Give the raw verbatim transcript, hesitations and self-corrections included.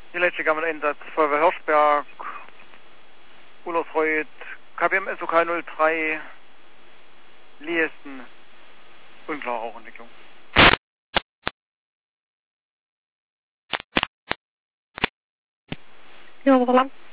Die letzte Einsatz, Feuerwehr Hirschberg, Ulersreuth, K B M S O K null drei, Liesten, unklare Rauchentwicklung. Ja, aber lang.